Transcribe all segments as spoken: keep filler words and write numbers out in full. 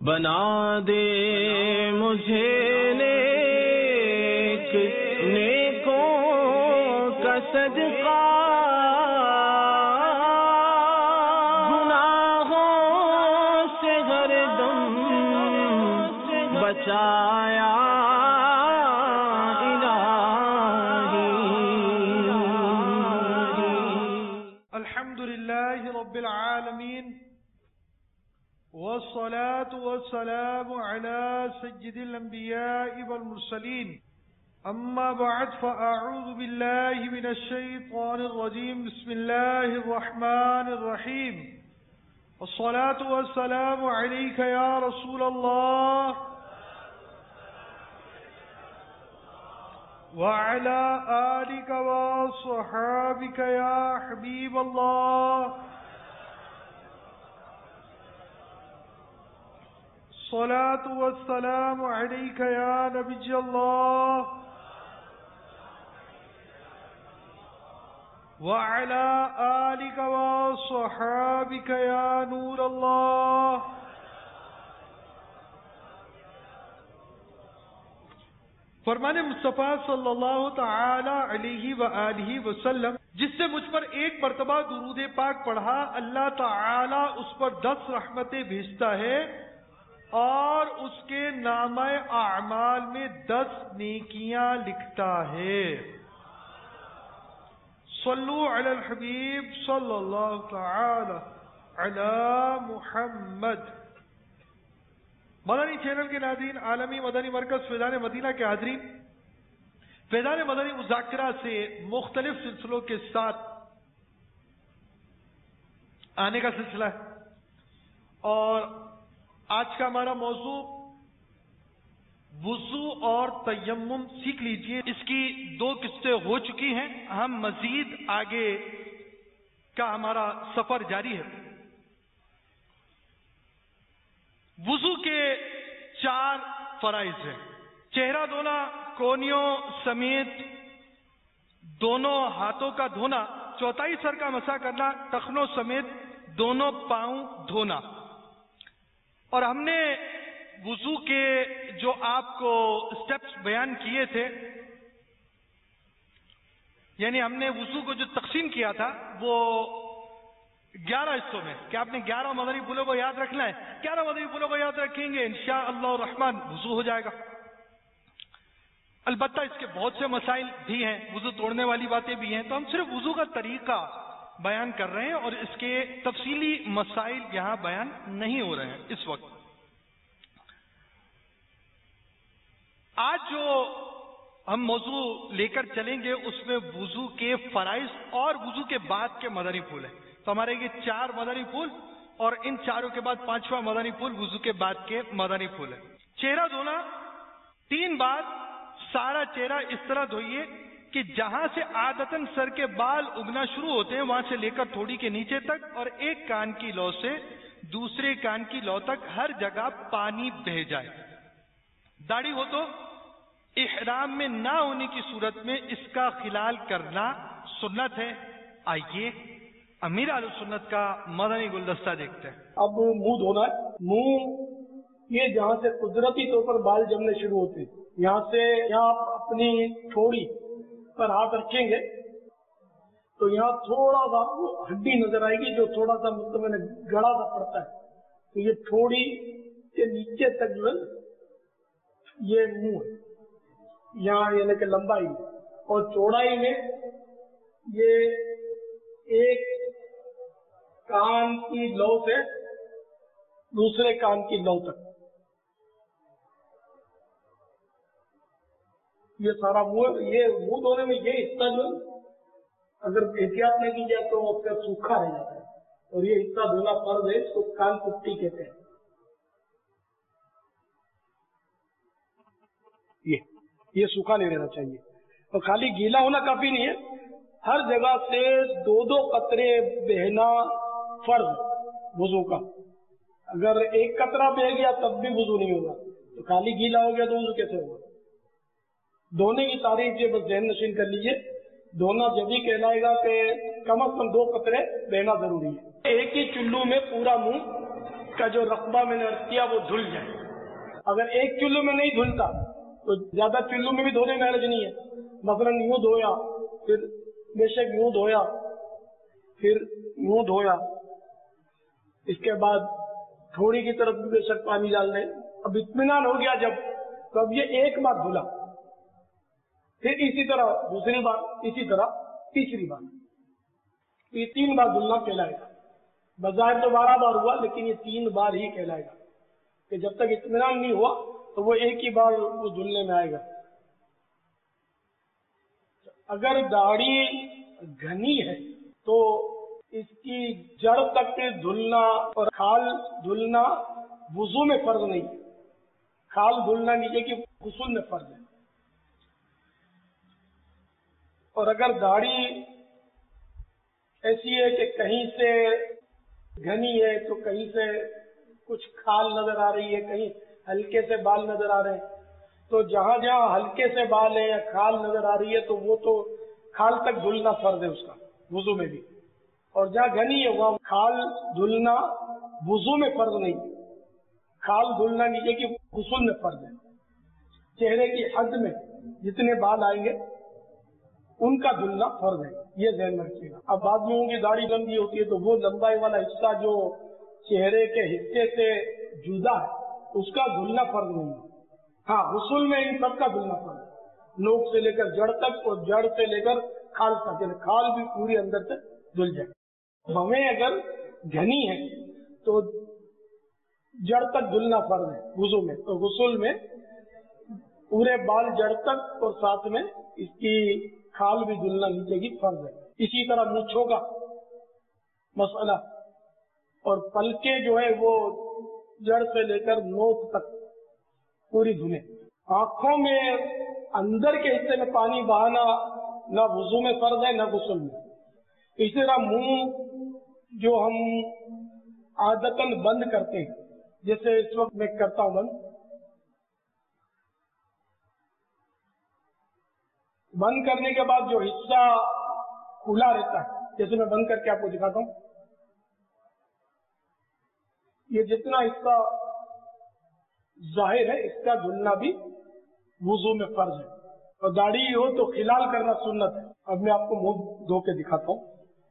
بنا دے مجھے نیک نیکوں کا صدقہ، گناہوں سے ہر دم بچایا الہی۔ الحمد للہ رب العالمین، والصلاة والسلام على سيد الأنبياء والمرسلين، أما بعد فأعوذ بالله من الشيطان الرجيم، بسم الله الرحمن الرحيم، والصلاة والسلام عليك يا رسول الله وعلى آلك وصحابك يا حبيب الله، الصلاة والسلام عليك يا نبي الله وعلى آلك وصحابك يا نور الله۔ فرمان مصطفیٰ صلی اللہ تعالی علیہ وآلہ وسلم، جس سے مجھ پر ایک مرتبہ درود پاک پڑھا، اللہ تعالی اس پر دس رحمتیں بھیجتا ہے اور اس کے نامہ اعمال میں دس نیکیاں لکھتا ہے۔ صلو علی الحبیب صلی اللہ تعالی علی محمد۔ مدنی چینل کے ناظرین، عالمی مدنی مرکز فیضان مدینہ کے حاضرین، فیضان مدنی مذاکرہ سے مختلف سلسلوں کے ساتھ آنے کا سلسلہ ہے، اور آج کا ہمارا موضوع وضو اور تیمم سیکھ لیجئے۔ اس کی دو قسطیں ہو چکی ہیں، ہم مزید آگے کا ہمارا سفر جاری ہے۔ وضو کے چار فرائض ہیں: چہرہ دھونا، کونیوں سمیت دونوں ہاتھوں کا دھونا، چوتھائی سر کا مسح کرنا، ٹخنوں سمیت دونوں پاؤں دھونا۔ اور ہم نے وضو کے جو آپ کو سٹیپس بیان کیے تھے، یعنی ہم نے وضو کو جو تقسیم کیا تھا وہ گیارہ حصوں میں، کہ آپ نے گیارہ مدنی پھولوں کو یاد رکھنا ہے۔ گیارہ مدنی پھولوں کو یاد رکھیں گے انشاءاللہ الرحمن وضو ہو جائے گا۔ البتہ اس کے بہت سے مسائل بھی ہیں، وضو توڑنے والی باتیں بھی ہیں، تو ہم صرف وضو کا طریقہ بیان کر رہے ہیں اور اس کے تفصیلی مسائل یہاں بیان نہیں ہو رہے ہیں اس وقت۔ آج جو ہم موضوع لے کر چلیں گے اس میں وضو کے فرائض اور وضو کے بعد کے مدنی پھول ہیں۔ تو ہمارے یہ چار مدنی پھول اور ان چاروں کے بعد پانچواں مدنی پھول وضو کے بعد کے مدنی پھول ہے۔ چہرہ دھونا، تین بار سارا چہرہ اس طرح دھوئیے کہ جہاں سے عادتاً سر کے بال اگنا شروع ہوتے ہیں وہاں سے لے کر تھوڑی کے نیچے تک، اور ایک کان کی لو سے دوسرے کان کی لو تک ہر جگہ پانی بہہ جائے۔ داڑھی ہو تو احرام میں نہ ہونے کی صورت میں اس کا خلال کرنا سنت ہے۔ آئیے امیر اہل سنت کا مدنی گلدستہ دیکھتے ہیں۔ اب منہ دھونا ہے۔ منہ یہ جہاں سے قدرتی طور پر بال جمنے شروع ہوتے ہیں، یہاں سے یہاں آپ اپنی تھوڑی پر ہاتھ رکھیں گے تو یہاں تھوڑا سا ہڈی نظر آئے گی جو تھوڑا سا مطلب گڑا سا پڑتا ہے، تو یہ تھوڑی کے نیچے تک جو ہے یہ منہ ہے، یہاں یعنی کہ لمبائی اور چوڑائی میں یہ ایک کان کی لو سے دوسرے کان کی لو تک یہ سارا منہ۔ یہ منہ دھونے میں یہ حصہ جو اگر احتیاط نہیں کی جائے تو وہ پھر سوکھا رہ جاتا ہے، اور یہ حصہ دھونا فرض ہے، اس کو کان پٹی کہتے ہیں۔ یہ یہ سوکھا نہیں رہنا چاہیے، اور خالی گیلا ہونا کافی نہیں ہے، ہر جگہ سے دو دو قطرے بہنا فرض وضو کا۔ اگر ایک قطرہ بہ گیا تب بھی وضو نہیں ہوگا، تو خالی گیلا ہو گیا تو وضو کیسے ہوگا؟ دھونے کی تعریف یہ بس ذہن نشین کر لیجیے، دھونا جب ہی کہلائے گا کہ کم از کم دو قطرے بہنا ضروری ہے۔ ایک ہی چلو میں پورا منہ کا جو رقبہ میں نے عرض کیا وہ دھل جائے. اگر ایک چلو میں نہیں دھلتا تو زیادہ چلو میں بھی دھونے میں حرج نہیں ہے. مثلاً یوں دھویا، پھر بے شک یوں دھویا، پھر یوں دھویا، اس کے بعد تھوڑی کی طرف بھی بے شک پانی ڈال دیں. اب اطمینان ہو گیا جب، تو اب یہ ایک بار دھلا، پھر اسی طرح دوسری بار، اسی طرح تیسری بار. یہ تین بار دھلنا کہلائے گا. بظاہر تو بارہ بار ہوا، لیکن یہ تین بار ہی کہلائے گا کہ جب تک اطمینان نہیں ہوا تو وہ ایک ہی بار وہ دھلنے میں آئے گا. اگر داڑھی گھنی ہے تو اس کی جڑ تک دھلنا اور کھال دھلنا وضو میں فرض نہیں. کھال دھلنا نیچے کی غسل میں فرض ہے. اور اگر داڑھی ایسی ہے کہ کہیں سے گھنی ہے تو کہیں سے کچھ کھال نظر آ رہی ہے، کہیں ہلکے سے بال نظر آ رہے ہیں، تو جہاں جہاں ہلکے سے بال ہے یا کھال نظر آ رہی ہے تو وہ تو کھال تک دھلنا فرض ہے اس کا وضو میں بھی. اور جہاں گھنی ہے وہاں کھال دھلنا وضو میں فرض نہیں. کھال دھلنا نیچے کی غسل میں فرض ہے. چہرے کی حد میں جتنے بال آئیں گے ان کا دھلنا فرض ہے، یہ ذہن میں رکھیے گا. اب بعض لوگوں کی داڑھی لمبی ہوتی ہے تو وہ لمبائی والا حصہ جو چہرے کے حصے سے جدا ہے اس کا دھلنا فرض نہیں ہے. ہاں غسل میں ان سب کا دھلنا فرض ہے، نوک سے لے کر جڑ تک اور جڑ سے لے کر کھال تک، یعنی کھال بھی پوری اندر سے دھل جائے. ہمیں اگر گھنی ہے تو جڑ تک دھلنا فرض ہے وضو میں، تو غسل میں پورے بال جڑ تک اور ساتھ میں اس کی کھال بھی دھلنا نیچے کی فرض ہے. اسی طرح مونچھوں کا مسئلہ اور پلکیں جو ہے وہ جڑ سے لے کر نوک تک پوری دھلے. آنکھوں میں اندر کے حصے میں پانی بہانا نہ وضو میں فرض ہے نہ غسل میں. اسی طرح منہ جو ہم عادتاً بند کرتے ہیں، جیسے اس وقت میں کرتا ہوں بند بند کرنے کے بعد جو حصہ کھلا رہتا ہے، جیسے میں بند کر کے آپ کو دکھاتا ہوں، یہ جتنا حصہ ظاہر ہے اس کا دھلنا بھی وضو میں فرض ہے. اور داڑھی ہو تو خلال کرنا سنت ہے. اب میں آپ کو منہ دھو کے دکھاتا ہوں.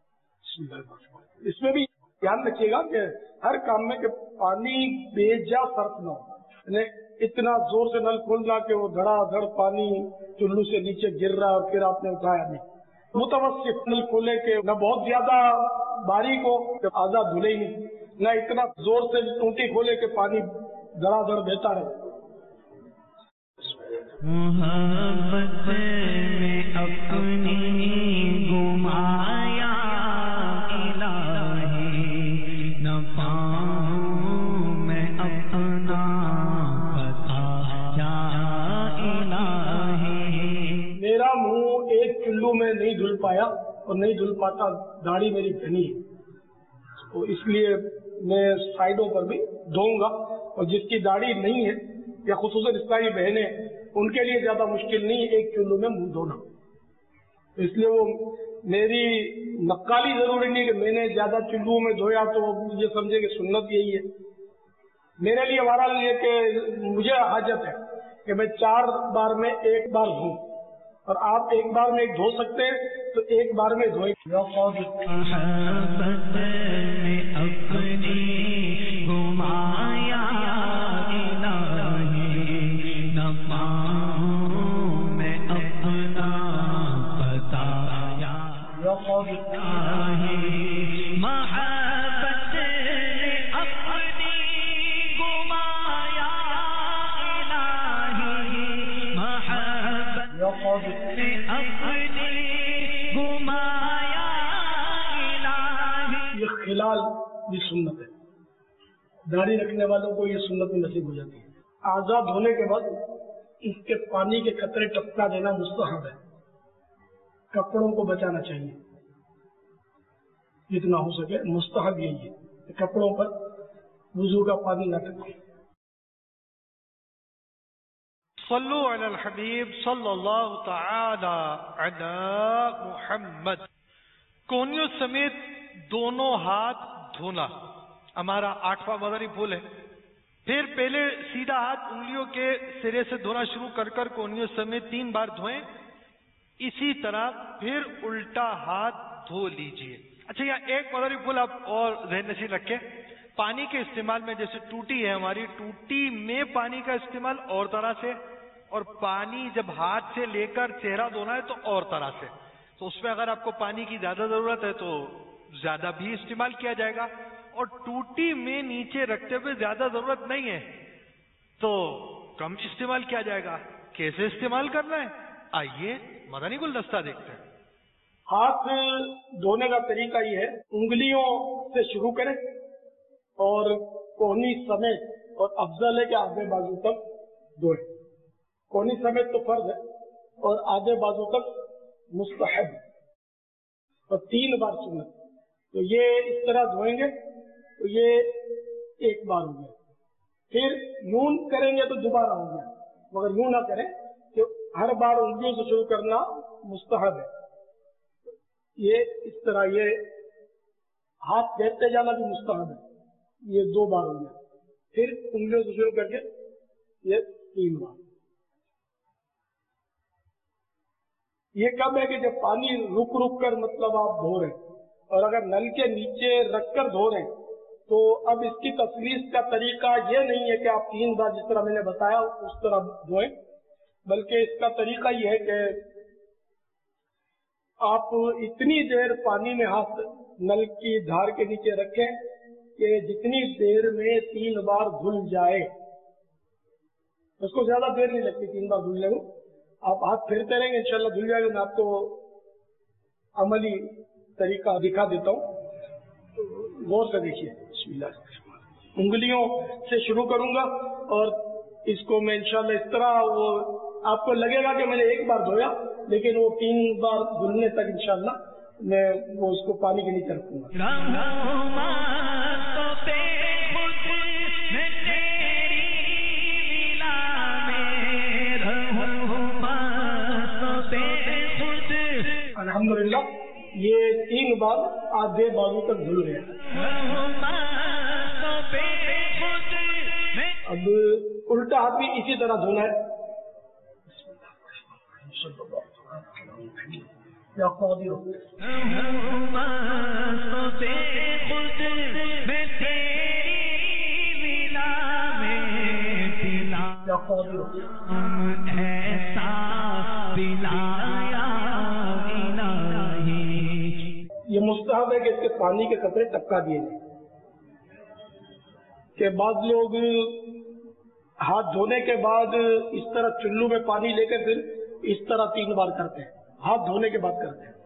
اس میں بھی دھیان رکھیے گا کہ ہر کام میں کہ پانی بے جا صرف نہ ہو، یعنی اتنا زور سے نل کھولنا کہ وہ دھڑا دھڑ پانی چلو سے نیچے گر رہا اور پھر آپ نے اٹھایا نہیں. متوسط نل کھولے کہ نہ بہت زیادہ باریک ہو کہ آزاد دھلے ہی نہیں، نہ اتنا زور سے ٹوٹی کھولے کہ پانی دھڑا دھڑ بہتا رہے. محبت میں اپنی گمایا الہی، نہ پاؤں میں اپنا بتایا الہی. میرا منہ ایک چلو میں نہیں دھل پایا اور نہیں دھل پاتا، داڑھی میری گھنی ہے، تو اس لیے میں سائڈوں پر بھی دھوؤں گا. اور جس کی داڑھی نہیں ہے یا خصوصاً اسلامی بہنیں، ان کے لیے زیادہ مشکل نہیں ایک چلو میں منہ دھونا. اس لیے وہ میری نقالی ضروری نہیں کہ میں نے زیادہ چلو میں دھویا تو مجھے سمجھے کہ سنت یہی ہے. میرے لیے بہرحال یہ کہ مجھے حاجت ہے کہ میں چار بار میں ایک بار دھوں، اور آپ ایک بار میں ایک دھو سکتے ہیں تو ایک بار میں دھوئیں. محبت اپنی گمایا الہی، محبت اپنی گمایا الہی. یہ خلال بھی سنت ہے، داڑھی رکھنے والوں کو یہ سنت میں نصیب ہو جاتی ہے. آزاد ہونے کے بعد اس کے پانی کے قطرے ٹپکا دینا مستحب ہے. کپڑوں کو بچانا چاہیے جتنا ہو سکے، مستحب یہی ہے کہ کپڑوں پر وضو کا پانی نہ ٹپکے. صلو علی الحبیب صلی اللہ تعالی علی محمد. کونیوں سمیت دونوں ہاتھ دھونا ہمارا آٹھواں مدنی پھول ہے. پھر پہلے سیدھا ہاتھ انگلیوں کے سرے سے دھونا شروع کر کر کونیوں سمیت تین بار دھوئیں. اسی طرح پھر الٹا ہاتھ دھو لیجئے. اچھا یہاں ایک مدنی پھول آپ اور ذہن نشین رکھیں. پانی کے استعمال میں جیسے ٹوٹی ہے ہماری، ٹوٹی میں پانی کا استعمال اور طرح سے، اور پانی جب ہاتھ سے لے کر چہرہ دھونا ہے تو اور طرح سے. تو اس میں اگر آپ کو پانی کی زیادہ ضرورت ہے تو زیادہ بھی استعمال کیا جائے گا، اور ٹوٹی میں نیچے رکھتے ہوئے زیادہ ضرورت نہیں ہے تو کم استعمال کیا جائے گا. کیسے استعمال کرنا ہے آئیے مدنی گلدستہ دیکھتے ہیں. ہاتھ دھونے کا طریقہ یہ ہے، انگلیوں سے شروع کریں اور کوہنی سمیت، اور افضل ہے کہ آدھے بازو تک دھوئیں. کوہنی سمیت تو فرض ہے اور آدھے بازو تک مستحب، اور تین بار سنت. تو یہ اس طرح دھوئیں گے تو یہ ایک بار ہو گیا. پھر یوں کریں گے تو دوبارہ ہو گیا، مگر یوں نہ کریں کہ ہر بار انگلیوں سے شروع کرنا مستحب ہے. یہ اس طرح یہ ہاتھ دیتے جانا بھی مستحب ہے. یہ دو بار ہو گیا. پھر انگلیوں سے شروع کر کے یہ تین بار. یہ کب ہے کہ جب پانی رک رک کر مطلب آپ دھو رہے ہیں، اور اگر نل کے نیچے رکھ کر دھو رہے ہیں تو اب اس کی تفریح کا طریقہ یہ نہیں ہے کہ آپ تین بار جس طرح میں نے بتایا اس طرح دھوئیں، بلکہ اس کا طریقہ یہ ہے کہ آپ اتنی دیر پانی میں ہاتھ نل کی دھار کے نیچے رکھیں کہ جتنی دیر میں تین بار دھل جائے. اس کو زیادہ دیر نہیں لگتی تین بار دھلنے کو. آپ ہاتھ پھرتے رہیں گے انشاءاللہ دھل جائے گا. میں آپ کو عملی طریقہ دکھا دیتا ہوں، غور سے دیکھیے. بسم اللہ. انگلیوں سے شروع کروں گا اور اس کو میں انشاءاللہ اس طرح، وہ آپ کو لگے گا کہ میں نے ایک بار دھویا، لیکن وہ تین بار دھلنے تک انشاءاللہ میں وہ اس کو پانی کے نیچے رکھوں گا. الحمدللہ یہ تین بار آدھے بازو تک دھل گیا. اب الٹا ہاتھ بھی اسی طرح دھونا ہے. یا قادر یا قادر یہ مستحب ہے کہ اس کے پانی کے قطرے ٹپکا دیے جائیں. کہ بعض لوگ ہاتھ دھونے کے بعد اس طرح چلو میں پانی لے کر پھر اس طرح تین بار کرتے ہیں، ہاتھ دھونے کے بعد کرتے ہیں.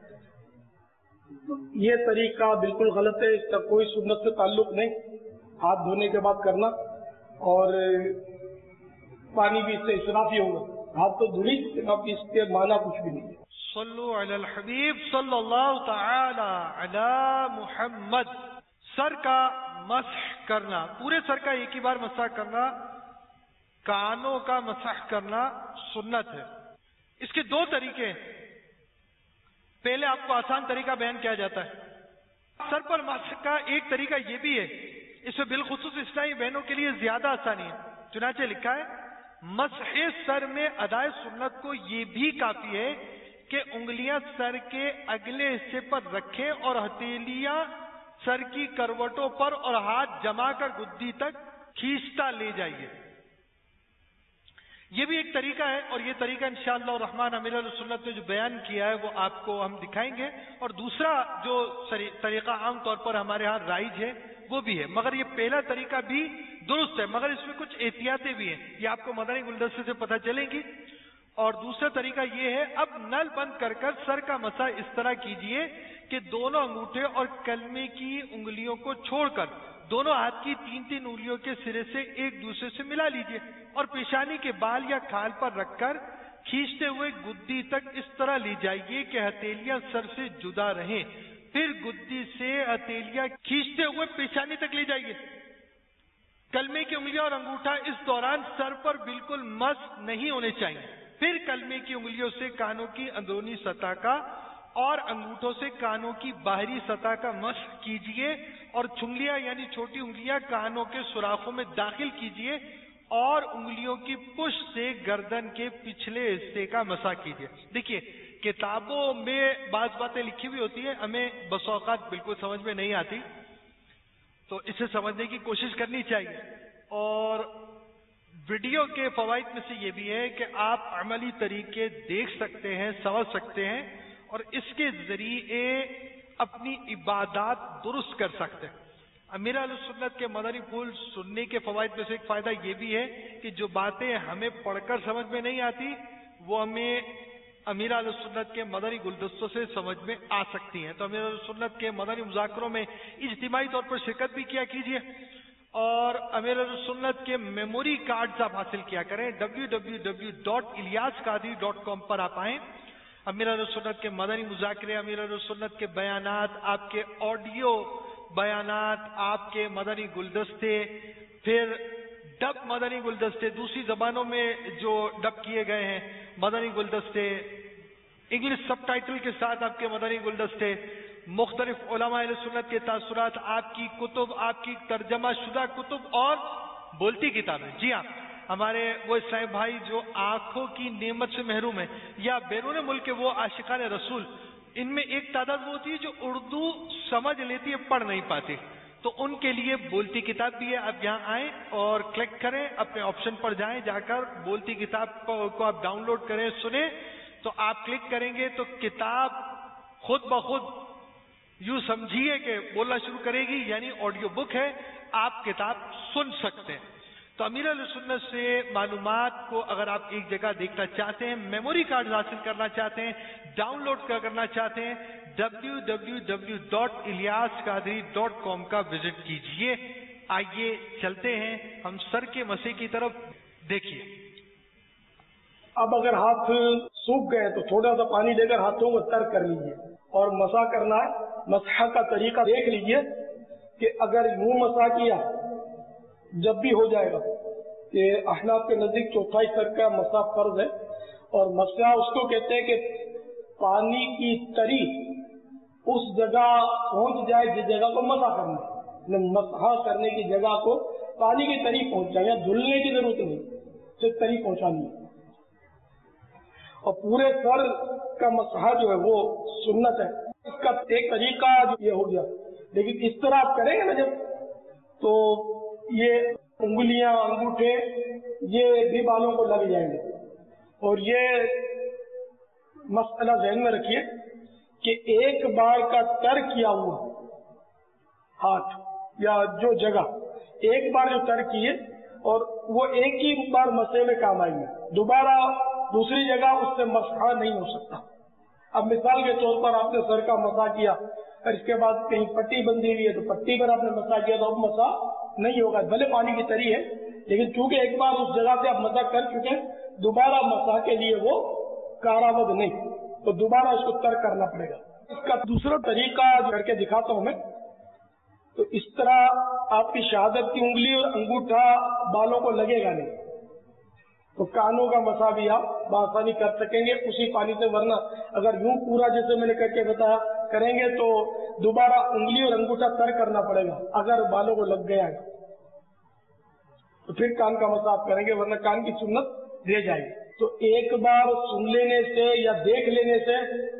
یہ طریقہ بالکل غلط ہے، اس کا کوئی سنت سے تعلق نہیں. ہاتھ دھونے کے بعد کرنا، اور پانی بھی اس سے اسراف ہی ہوگا. ہاتھ تو دھلی، اب اس کے معنی کچھ بھی نہیں ہے. صلو علی الحبیب صلی اللہ تعالی علی محمد. سر کا مسح کرنا، پورے سر کا ایک ہی بار مسح کرنا. کانوں کا مسح کرنا سنت ہے. اس کے دو طریقے ہیں. پہلے آپ کو آسان طریقہ بیان کیا جاتا ہے. سر پر مسح کا ایک طریقہ یہ بھی ہے، اس میں بالخصوص اسلامی بہنوں کے لیے زیادہ آسانی ہے. چنانچہ لکھا ہے مسح سر میں ادائے سنت کو یہ بھی کافی ہے کہ انگلیاں سر کے اگلے حصے پر رکھیں اور ہتھیلیاں سر کی کروٹوں پر اور ہاتھ جما کر گدی تک کھینچتا لے جائیے. یہ بھی ایک طریقہ ہے، اور یہ طریقہ انشاءاللہ الرحمن امیر السنت نے جو بیان کیا ہے وہ آپ کو ہم دکھائیں گے. اور دوسرا جو طریقہ عام طور پر ہمارے ہاں رائج ہے وہ بھی ہے، مگر یہ پہلا طریقہ بھی درست ہے، مگر اس میں کچھ احتیاطیں بھی ہیں، یہ آپ کو مدنی گلدستے سے پتہ چلیں گی. اور دوسرا طریقہ یہ ہے، اب نل بند کر کر سر کا مسح اس طرح کیجئے کہ دونوں انگوٹھے اور کلمے کی انگلیوں کو چھوڑ کر دونوں ہاتھ کی تین تین انگلیوں کے سرے سے ایک دوسرے سے ملا لیجئے، اور پیشانی کے بال یا کھال پر رکھ کر کھینچتے ہوئے گدی تک اس طرح لے جائیے کہ ہتھیلیاں سر سے جدا رہیں. پھر گدی سے ہتھیلیاں کھینچتے ہوئے پیشانی تک لے جائیے. کلمے کی انگلیاں اور انگوٹھا اس دوران سر پر بالکل مس نہیں ہونے چاہیے. پھر کلمے کی انگلیوں سے کانوں کی اندرونی سطح کا اور انگوٹھوں سے کانوں کی باہری سطح کا مسح کیجیے اور چنگلیاں یعنی چھوٹی انگلیاں کانوں کے سوراخوں میں داخل کیجئے اور انگلیوں کی پشت سے گردن کے پچھلے حصے کا مسح کیجئے. دیکھیے کتابوں میں بعض باتیں لکھی ہوئی ہوتی ہیں, ہمیں بس اوقات بالکل سمجھ میں نہیں آتی, تو اسے سمجھنے کی کوشش کرنی چاہیے. اور ویڈیو کے فوائد میں سے یہ بھی ہے کہ آپ عملی طریقے دیکھ سکتے ہیں, سمجھ سکتے ہیں, اور اس کے ذریعے اپنی عبادات درست کر سکتے ہیں. امیر اہل سنت کے مدنی پھول سننے کے فوائد میں سے ایک فائدہ یہ بھی ہے کہ جو باتیں ہمیں پڑھ کر سمجھ میں نہیں آتی وہ ہمیں امیر اہل سنت کے مدنی گلدستوں سے سمجھ میں آ سکتی ہیں. تو امیر اہل سنت کے مدنی مذاکروں میں اجتماعی طور پر شرکت بھی کیا کیجیے, اور امیر اہل سنت کے میموری کارڈز آپ حاصل کیا کریں. W W W dot Ilyas Qadri dot com پر آپ آئیں. امیر اہل سنت کے مدنی مذاکرے, امیر اہل سنت کے بیانات, آپ کے آڈیو بیانات, آپ کے مدنی گلدستے, پھر ڈب مدنی گلدستے, دوسری زبانوں میں جو ڈب کیے گئے ہیں مدنی گلدستے, انگلش سب ٹائٹل کے ساتھ آپ کے مدنی گلدستے, مختلف علماء اہل سنت کے تاثرات, آپ کی کتب, آپ کی ترجمہ شدہ کتب اور بولتی کتابیں. جی ہاں, ہمارے وہ اسلامی بھائی جو آنکھوں کی نعمت سے محروم ہیں یا بیرون ملک کے وہ عاشقان رسول, ان میں ایک تعداد وہ ہوتی ہے جو اردو سمجھ لیتی ہے, پڑھ نہیں پاتی, تو ان کے لیے بولتی کتاب بھی ہے. آپ یہاں آئیں اور کلک کریں, اپنے آپشن پر جائیں, جا کر بولتی کتاب کو آپ ڈاؤن لوڈ کریں, سنیں. تو آپ کلک کریں گے تو کتاب خود بخود یوں سمجھیے کہ بولنا شروع کرے گی, یعنی آڈیو بک ہے, آپ کتاب سن سکتے ہیں. تو امیر اہل سنت سے معلومات کو اگر آپ ایک جگہ دیکھنا چاہتے ہیں, میموری کارڈ حاصل کرنا چاہتے ہیں, ڈاؤن لوڈ کرنا چاہتے ہیں, W W W dot Ilyas Qadri dot com کا وزٹ کیجئے. آئیے چلتے ہیں ہم سر کے مسح کی طرف. دیکھیے اب اگر ہاتھ سوکھ گئے تو تھوڑا سا پانی لے کر ہاتھوں کو تر کر لیجیے اور مسح کرنا ہے. مسح کا طریقہ دیکھ لیجیے کہ اگر یوں مسح کیا جب بھی ہو جائے گا کہ احناف کے نزدیک چوتھائی سر کا مسح فرض ہے, اور مسح اس کو کہتے ہیں کہ پانی کی تری اس جگہ پہنچ جائے جس جگہ کو مسح کرنا ہے. مسح کرنے کی جگہ کو پانی کی تری پہنچ جائے, یا دھلنے کی ضرورت نہیں, صرف تری پہنچانی ہے. اور پورے سر کا مسح جو ہے وہ سنت ہے. اس کا ایک طریقہ یہ ہو گیا, لیکن اس طرح آپ کریں گے نا جب, تو یہ انگلیاں, انگوٹھے, یہ بھی بالوں کو لگ جائیں گے. اور یہ مسئلہ ذہن میں رکھیے کہ ایک بار کا تر کیا ہوا ہاتھ یا جو جگہ ایک بار جو تر کیے, اور وہ ایک ہی بار مسح میں کام آئیں گے, دوبارہ دوسری جگہ اس سے مسح نہیں ہو سکتا. اب مثال کے طور پر آپ نے سر کا مسح کیا, اور اس کے بعد کہیں پٹی بندھی ہوئی ہے تو پٹی پر آپ نے مسح کیا, تو اب مسح نہیں ہوگا. بھلے پانی کی تری ہے, لیکن چونکہ ایک بار اس جگہ سے آپ مسح کر چکے ہیں, دوبارہ مسح کے لیے وہ کارآمد نہیں, تو دوبارہ اس کو تر کرنا پڑے گا. اس کا دوسرا طریقہ کر کے دکھاتا ہوں میں. تو اس طرح آپ کی شہادت کی انگلی اور انگوٹھا بالوں کو لگے گا نہیں, تو کانوں کا مسح بھی آپ بآسانی کر سکیں گے اسی پانی سے. ورنہ اگر یوں پورا جیسے میں نے کر کے بتایا کریں گے تو دوبارہ انگلی اور انگوٹھا تر کرنا پڑے گا. اگر بالوں کو لگ گیا ہے تو پھر کان کا مسح آپ کریں گے, ورنہ کان کی سنت رہ جائے گی. تو ایک بار سن لینے سے یا دیکھ لینے سے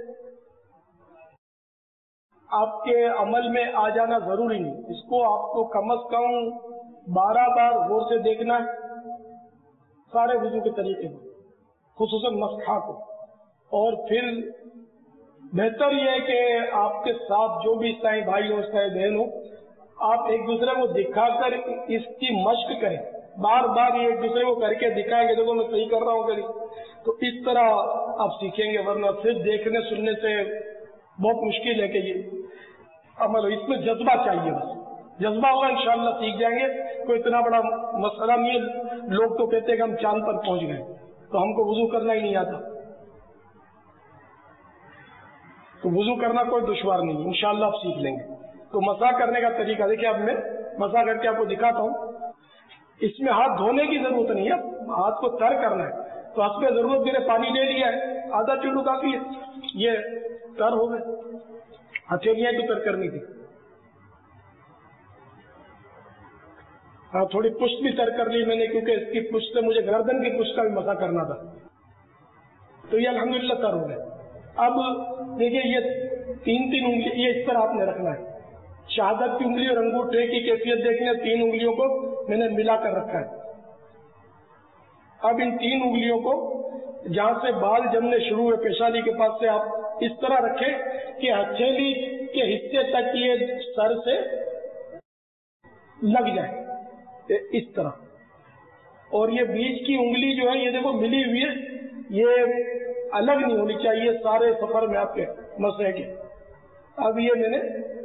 آپ کے عمل میں آ جانا ضروری نہیں. اس کو آپ کو کم از کم بارہ بار غور سے دیکھنا ہے سارے وضو کے طریقے میں, خصوصاً مسح کو. اور پھر بہتر یہ ہے کہ آپ کے ساتھ جو بھی عیسائی بھائی ہو, عیسائی بہن ہو, آپ ایک دوسرے کو دکھا کر اس کی مشق کریں. بار بار یہ ایک دوسرے کو کر کے دکھائیں گے, دیکھو میں صحیح کر رہا ہوں کری, تو اس طرح آپ سیکھیں گے. ورنہ صرف دیکھنے سننے سے بہت مشکل ہے کہ یہ عمل ہو. اس میں جذبہ چاہیے, بس جذبہ ہوگا انشاءاللہ سیکھ جائیں گے. کوئی اتنا بڑا مسئلہ نہیں ہے. لوگ تو کہتے ہیں کہ ہم چاند پر پہنچ گئے تو ہم کو وضو کرنا ہی نہیں آتا. تو وضو کرنا کوئی دشوار نہیں, انشاءاللہ آپ سیکھ لیں گے. تو مسح کرنے کا طریقہ دیکھیں, اب میں مسح کر کے آپ کو دکھاتا ہوں. اس میں ہاتھ دھونے کی ضرورت نہیں ہے, ہاتھ کو تر کرنا ہے. تو ہاتھ پہ ضرورت بھی نے پانی لے لیا ہے, آدھا چلو کافی ہے, یہ تر ہو گئے. ہتھیلیاں تو تر کرنی تھی. ہاں تھوڑی پشت بھی تر کر لی میں نے، کیونکہ اس کی پشت سے مجھے گردن کی پشت کا بھی مسا کرنا تھا، تو یہ الحمدللہ تر ہو گئے۔ اب دیکھیے یہ تین تین انگلی یہ اس طرح آپ نے رکھنا ہے، شہادت کی انگلی اور انگوٹھے کی کیفیت دیکھنے، تین انگلیوں کو میں نے ملا کر رکھا ہے۔ اب ان تین انگلیوں کو جہاں سے بال جمنے شروع ہوئے پیشانی کے پاس سے آپ اس طرح رکھیں کہ ہتھیلی کے حصے تک یہ سر سے لگ جائے، اس طرح، اور یہ بیچ کی انگلی جو ہے یہ دیکھو ملی ہوئی ہے، یہ الگ نہیں ہونی چاہیے سارے سفر میں آپ کے مسئلے کے۔ اب یہ میں نے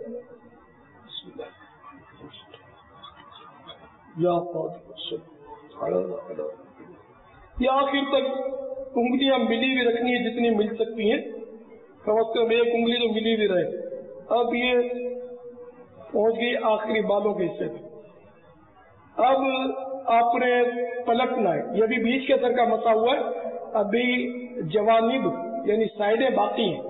یہ آخر تک انگلیاں ملی ہوئی رکھنی ہے جتنی مل سکتی ہیں، کم از کم ایک انگلی تو ملی ہوئی رہے۔ اب یہ پہنچ گئی آخری بالوں کے حصے پہ۔ اب آپ نے پلٹنا ہے، یہ بھی بیچ کے سر کا مسا ہوا ہے، ابھی جوانب یعنی سائڈیں باقی ہیں۔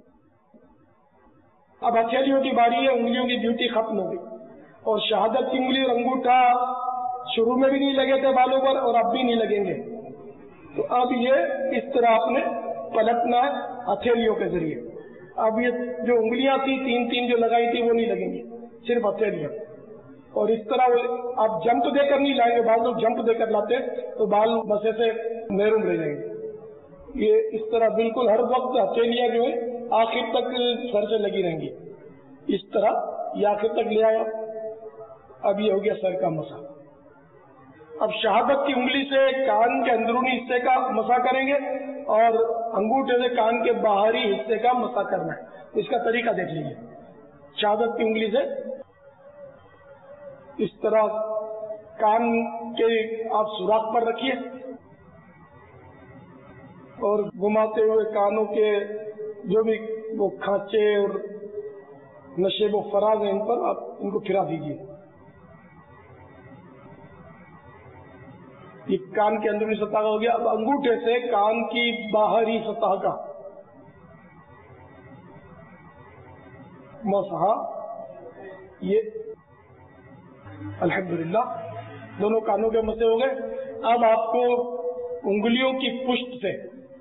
اب ہتھیلیوں کی باری ہے، انگلیوں کی ڈیوٹی ختم ہو گئی، اور شہادت کی انگلی اور انگوٹھا شروع میں بھی نہیں لگے تھے بالوں پر اور اب بھی نہیں لگیں گے، تو اب یہ اس طرح آپ نے پلٹنا ہے ہتھیلیوں کے ذریعے۔ اب یہ جو انگلیاں تھی تین تین جو لگائی تھی وہ نہیں لگیں گی، صرف ہتھیلیاں، اور اس طرح آپ جمپ دے کر نہیں لائیں گے، بعض لوگ جمپ دے کر لاتے تو بال مسے سے محروم رہ جائیں گے۔ یہ اس طرح بالکل ہر وقت ہتھیلیاں جو ہے آخر تک سر سے لگی رہیں گی، اس طرح یہ آخر تک لے آیا۔ اب یہ ہو گیا سر کا مسا۔ اب شہادت کی انگلی سے کان کے اندرونی حصے کا مسا کریں گے اور انگوٹھے سے کان کے باہری حصے کا مسا کرنا ہے۔ اس کا طریقہ دیکھ لیجیے، شہادت کی انگلی سے اس طرح کان کے آپ سوراخ پر رکھیے اور گھماتے ہوئے کانوں کے جو بھی وہ کھانچے اور نشیب و فراز ہیں ان پر آپ ان کو پھرا دیجیے۔ یہ کان کے اندرونی سطح کا ہو گیا۔ اب انگوٹھے سے کان کی باہری سطح کا مسحا، یہ الحمدللہ دونوں کانوں کے مسے ہو گئے۔ اب آپ کو انگلیوں کی پشت سے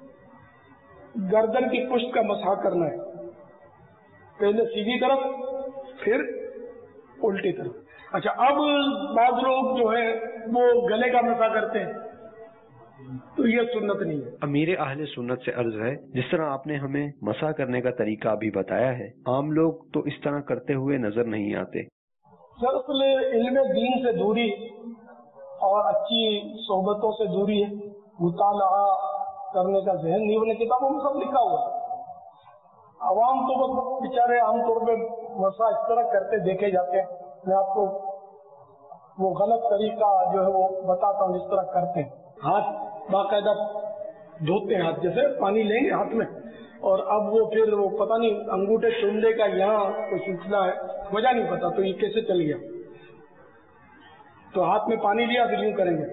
گردن کی پشت کا مسح کرنا ہے، پہلے سیدھی طرف پھر الٹی طرف۔ اچھا، اب بعض لوگ جو ہے وہ گلے کا مسح کرتے ہیں، تو یہ سنت نہیں ہے۔ امیر اہل سنت سے عرض ہے، جس طرح آپ نے ہمیں مسح کرنے کا طریقہ ابھی بتایا ہے، عام لوگ تو اس طرح کرتے ہوئے نظر نہیں آتے۔ دراصل علم دین سے دوری اور اچھی صحبتوں سے دوری ہے، مطالعہ کرنے کا ذہن نہیں ہونے، کتابوں میں سب لکھا ہوا ہے۔ عوام تو بس بیچارے عام طور پہ مسا اس طرح کرتے دیکھے جاتے ہیں۔ میں آپ کو وہ غلط طریقہ جو ہے وہ بتاتا ہوں جس طرح کرتے ہیں۔ ہاتھ باقاعدہ دھوتے ہیں، ہاتھ جیسے پانی لیں گے ہاتھ میں، اور اب وہ پھر وہ پتہ نہیں انگوٹھے چومنے کا یہاں کوئی سلسلہ ہے، وجہ نہیں پتا، تو یہ کیسے چل گیا؟ تو ہاتھ میں پانی لیا پھر یوں کریں گے۔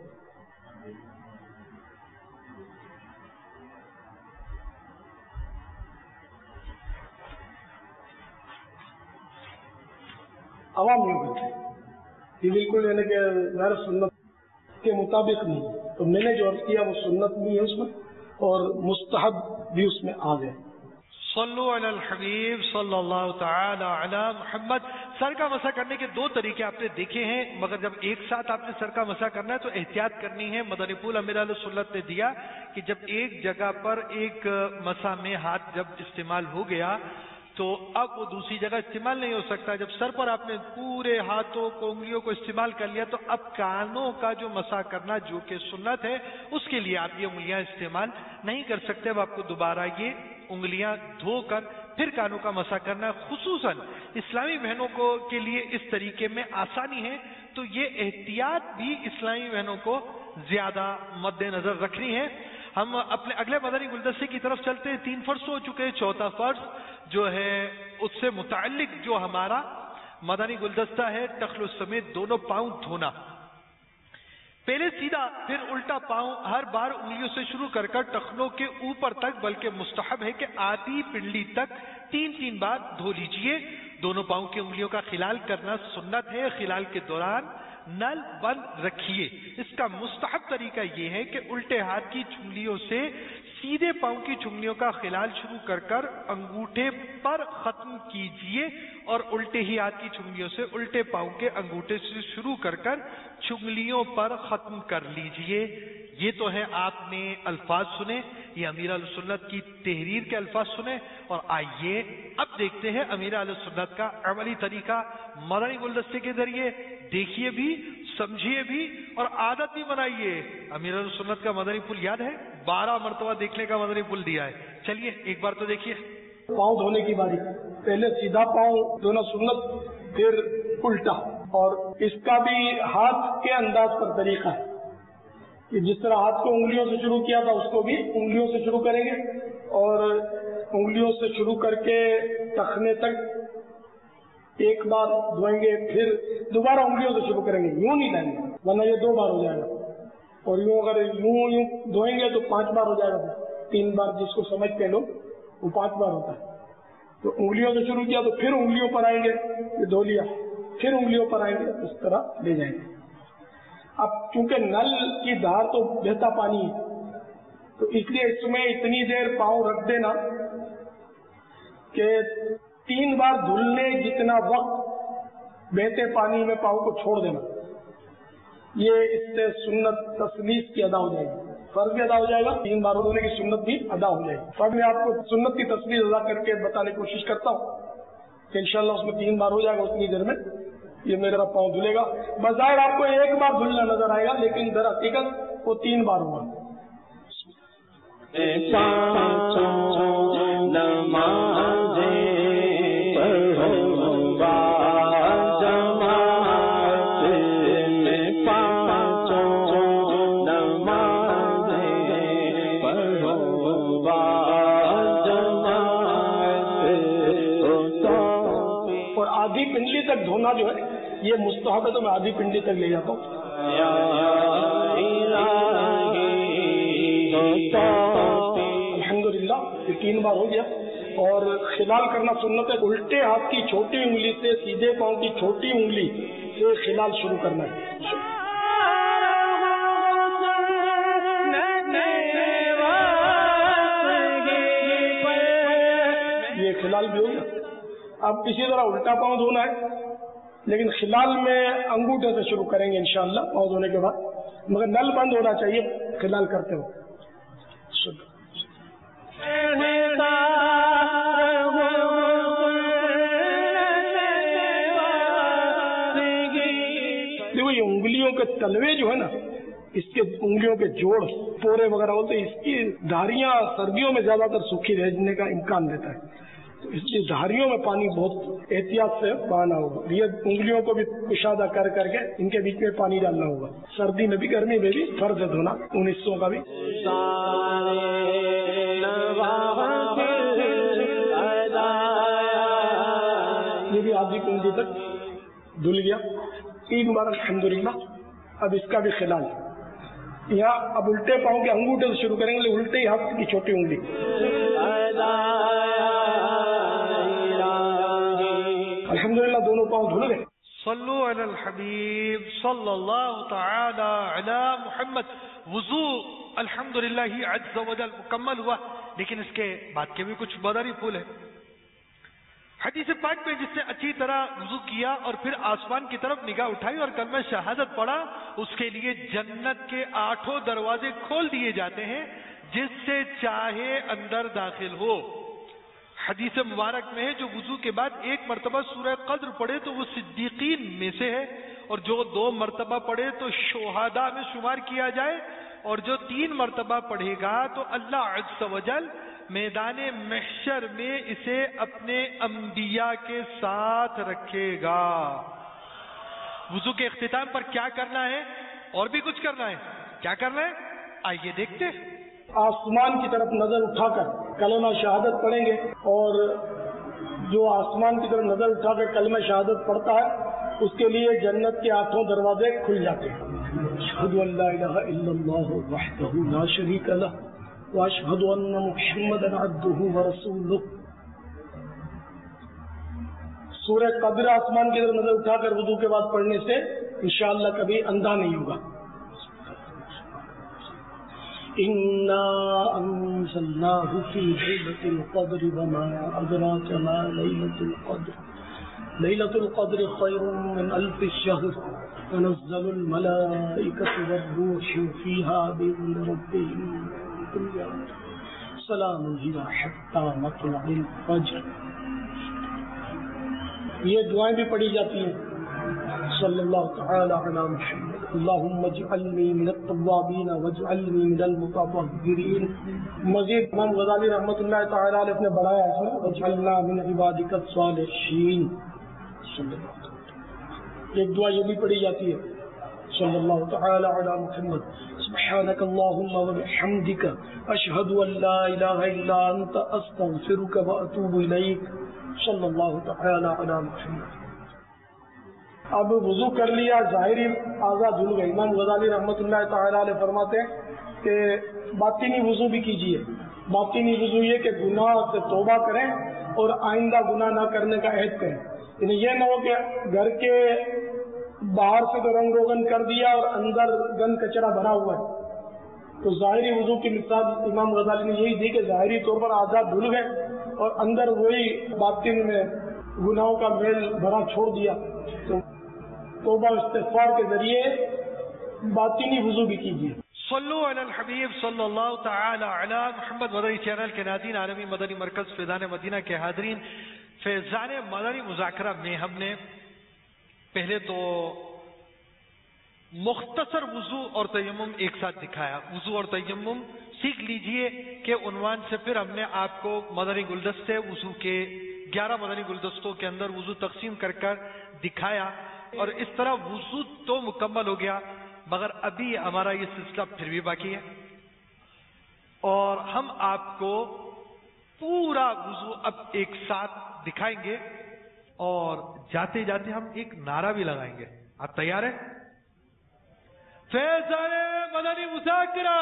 عوام نہیں کرتے، یہ بالکل یعنی کہ غیر سنت کے مطابق نہیں، تو میں نے جو عرض کیا وہ سنت بھی ہے اس میں اور مستحب بھی اس میں آ گئے۔ صلو علی الحبیب صلی اللہ تعالی علی محمد۔ سر کا مسح کرنے کے دو طریقے آپ نے دیکھے ہیں، مگر جب ایک ساتھ آپ نے سر کا مسح کرنا ہے تو احتیاط کرنی ہے۔ مدنی پھول امیر اہل سنت نے دیا کہ جب ایک جگہ پر ایک مسح میں ہاتھ جب استعمال ہو گیا تو اب وہ دوسری جگہ استعمال نہیں ہو سکتا۔ جب سر پر آپ نے پورے ہاتھوں کو انگلیوں کو استعمال کر لیا تو اب کانوں کا جو مسح کرنا جو کہ سنت ہے اس کے لیے آپ یہ انگلیاں استعمال نہیں کر سکتے۔ اب آپ کو دوبارہ یہ انگلیاں دھو کر پھر کانوں کا مسح کرنا ہے۔ خصوصاً اسلامی بہنوں کو کے لیے اس طریقے میں آسانی ہے تو یہ احتیاط بھی اسلامی بہنوں کو زیادہ مد نظر رکھنی ہے۔ ہم اپنے اگلے مدنی گلدستے کی طرف چلتے ہیں۔ تین فرض ہو چکے ہیں، چوتھا فرض جو ہے اس سے متعلق جو ہمارا مدنی گلدستہ ہے، ٹخل سمیت دونوں پاؤں دھونا۔ پہلے سیدھا پھر الٹا پاؤں ہر بار انگلیوں سے شروع کر کر ٹخنوں کے اوپر تک، بلکہ مستحب ہے کہ آدھی پنڈلی تک تین تین بار دھو لیجئے۔ دونوں پاؤں کی انگلیوں کا خلال کرنا سنت ہے۔ خلال کے دوران نل بند رکھیے. اس کا مستحب طریقہ یہ ہے کہ الٹے ہاتھ کی چنگلیوں سے سیدھے پاؤں کی چنگلیوں کا خلال شروع کر کر انگوٹھے پر ختم کیجئے اور الٹے ہی ہاتھ کی چنگلیوں سے الٹے پاؤں کے انگوٹھے سے شروع کر کر چنگلیوں پر ختم کر لیجئے. یہ تو ہے آپ نے الفاظ سنے, یہ امیر اہل سنت کی تحریر کے الفاظ سنے, اور آئیے اب دیکھتے ہیں امیر اہل سنت کا عملی طریقہ مدنی گلدستے کے ذریعے. دیکھیے بھی, سمجھیے بھی اور عادت بھی بنائیے. امیر اہل سنت کا مدنی پھول یاد ہے, بارہ مرتبہ دیکھنے کا مدنی پھول دیا ہے. چلیے ایک بار تو دیکھیے. پاؤں دھونے کی باری, پہلے سیدھا پاؤں دھونا سنت, پھر الٹا. اور اس کا بھی ہاتھ کے انداز پر طریقہ ہے کہ جس طرح ہاتھ کو انگلیوں سے شروع کیا تھا اس کو بھی انگلیوں سے شروع کریں گے, اور انگلیوں سے شروع کر کے ٹخنے تک ایک بار دھوئیں گے, پھر دوبارہ انگلیوں سے شروع کریں گے. یوں نہیں لائیں گے ورنہ یہ دو بار ہو جائے گا, اور یوں اگر یوں یوں دھوئیں گے تو پانچ بار ہو جائے گا. تین بار جس کو سمجھتے ہیں لوگ وہ پانچ بار ہوتا ہے. تو انگلیوں سے شروع کیا تو پھر انگلیوں پر آئیں گے, یہ دھو لیا, پھر انگلیوں پر آئیں گے, اس طرح لے جائیں گے. اب چونکہ نل کی دھار تو بہتا پانی ہے تو اس لیے اس میں اتنی دیر پاؤں رکھ دینا کہ تین بار دھلنے جتنا وقت بہتے پانی میں پاؤں کو چھوڑ دینا. یہ اس سے سنت تسلیس کی ادا ہو جائے گی, فرض بھی ادا ہو جائے گا, تین بار دھونے کی سنت بھی ادا ہو جائے گی. فرض میں آپ کو سنت کی تسلیس ادا کر کے بتانے کی کوشش کرتا ہوں کہ انشاءاللہ اس میں تین بار ہو جائے گا. اتنی دیر میں یہ میرا پاؤں دھلے گا. بظاہر آپ کو ایک بار دھلنا نظر آئے گا لیکن در حقیقت وہ تین بار ہوگا. اور آدھی پنڈلی تک دھونا جو ہے یہ مستحب ہے تو میں آدھی پنڈلی تک لے جاتا ہوں. الحمدللہ یہ تین بار ہو گیا. اور خلال کرنا سنت ہے. الٹے ہاتھ کی چھوٹی انگلی سے سیدھے پاؤں کی چھوٹی انگلی سے خلال شروع کرنا ہے. یہ خلال بھی ہو گیا. اب اسی طرح الٹا پاؤں دھونا ہے لیکن خلال میں انگوٹھے سے شروع کریں گے انشاءاللہ پاؤں دھونے کے بعد, مگر نل بند ہونا چاہیے خلال کرتے ہوئے. دیکھو یہ انگلیوں کے تلوے جو ہے نا, اس کے انگلیوں کے جوڑ پورے وغیرہ ہوتے ہیں, اس کی دھاریاں سردیوں میں زیادہ تر سوکھی رہنے کا امکان دیتا ہے. اس لیے دھاریوں میں پانی بہت احتیاط سے بہانا ہوگا. یہ انگلیوں کو بھی کشادہ کر کر کے ان کے بیچ میں پانی ڈالنا ہوگا. سردی میں بھی گرمی میں بھی فرض ہے دھونا ان حصوں کا بھی. یہ بھی آدھی کنڈی تک دھل گیا. تین بار الحمدللہ. اب اس کا بھی خلال یہاں اب الٹے پاؤں کے انگوٹھے سے شروع کریں گے, الٹے ہاتھ کی چھوٹی انگلی. الحمدللہ دونوں پاؤں دھل گئے. صلو علی الحبیب صلی اللہ تعالی علی محمد. وضو الحمدللہ عز و جل مکمل ہوا, لیکن اس کے بعد کے بھی کچھ مدنی پھول ہیں. حدیث پاک میں جس نے اچھی طرح وضو کیا اور پھر آسمان کی طرف نگاہ اٹھائی اور کلمہ شہادت پڑھا, اس کے لیے جنت کے آٹھوں دروازے کھول دیے جاتے ہیں, جس سے چاہے اندر داخل ہو. حدیث مبارک میں ہے جو وضو کے بعد ایک مرتبہ سورہ قدر پڑھے تو وہ صدیقین میں سے ہے, اور جو دو مرتبہ پڑھے تو شہداء میں شمار کیا جائے, اور جو تین مرتبہ پڑھے گا تو اللہ عز و جل میدان محشر میں اسے اپنے انبیاء کے ساتھ رکھے گا. وضو کے اختتام پر کیا کرنا ہے؟ اور بھی کچھ کرنا ہے. کیا کرنا ہے؟ آئیے دیکھتے ہیں. آسمان کی طرف نظر اٹھا کر کلمہ شہادت پڑھیں گے, اور جو آسمان کی طرف نظر اٹھا کر کلمہ شہادت پڑھتا ہے اس کے لیے جنت کے آٹھوں دروازے کھل جاتے ہیں. اشہد ان لا الہ الا اللہ وحدہ لا شریک لہ واشہد ان محمدا عبدہ ورسولہ. سورہ قدر آسمان کی طرف نظر اٹھا کر وضو کے بعد پڑھنے سے انشاءاللہ کبھی اندھا نہیں ہوگا. اِنَّا أَنزَلْنَاهُ فِي لَيْلَةِ الْقَدْرِ وَمَا أَدْرَاكَ مَا لَيْلَةُ الْقَدْرِ لَيْلَةُ الْقَدْرِ خَيْرٌ مِّنْ أَلْفِ الشَّهْرِ تَنَزَّلُ الْمَلَائِكَةُ وَالرُّوحُ فِيهَا بِإِذْنِ رَبِّهِم مِّن كُلِّ أَمْرٍ سَلَامٌ هِيَ حَتَّىٰ مَطْلَعِ الْفَجْرِ. یہ دعائیں بھی پڑھی جاتی ہیں. صلی اللہ تعالی علی محمد اللہم اجعلنی من التوابین واجعلنی من المتطہرین. مزید امام غزالی رحمۃ اللہ تعالی علیہ نے بڑھایا ہے واجعلنا من عبادک الصالحین. صلی اللہ تعالی. ایک دعا یہ بھی پڑھی جاتی ہے. صلی اللہ تعالی علی محمد سبحانک اللہم وبحمدک اشہد ان لا الہ الا انت استغفرک واتوب الیک. صلی اللہ تعالی علی محمد. اب وضو کر لیا، ظاہری اعضاء دھل گئے. امام غزالی رحمۃ اللہ تعالی علیہ فرماتے ہیں کہ باطنی وضو بھی کیجیے. باطنی وضو یہ کہ گناہ سے توبہ کریں اور آئندہ گناہ نہ کرنے کا عہد کریں. یعنی یہ نہ ہو کہ گھر کے باہر سے تو رنگ روغن کر دیا اور اندر گند کچرا بھرا ہوا ہے. تو ظاہری وضو کی مثال امام غزالی نے یہی دی کہ ظاہری طور پر اعضاء دھل گئے اور اندر وہی باطن میں گناہوں کا میل بھرا چھوڑ دیا. تو توبہ استغفار کے ذریعے باطنی وضو بھی کیجیے. صلو علی الحبیب صلی اللہ تعالی علی محمد. مدنی چینل کے ناظرین، عالمی مدنی مرکز فیضان مدینہ کے حاضرین، فیضان مدنی مذاکرہ میں ہم نے پہلے تو مختصر وضو اور تیمم ایک ساتھ دکھایا. وضو اور تیمم سیکھ لیجئے کہ عنوان سے پھر ہم نے آپ کو مدنی گلدستے وضو کے گیارہ مدنی گلدستوں کے اندر وضو تقسیم کر کر دکھایا. اور اس طرح وضو تو مکمل ہو گیا، مگر ابھی ہمارا یہ سلسلہ پھر بھی باقی ہے اور ہم آپ کو پورا وضو اب ایک ساتھ دکھائیں گے اور جاتے جاتے ہم ایک نعرہ بھی لگائیں گے. آپ تیار ہیں؟ فیضان مدنی مذاکرہ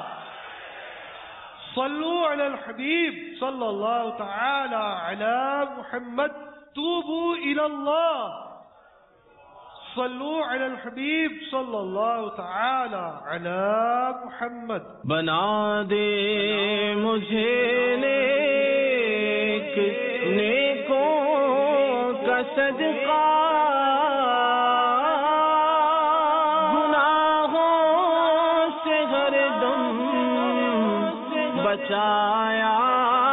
صلو علی الحبیب صلی اللہ تعالی علی محمد توبو الی اللہ. صلو علی الحبیب صلی اللہ تعالی علی محمد. بنا دے مجھے نیک نیکوں کا صدقہ، گناہوں سے ہر دم بچایا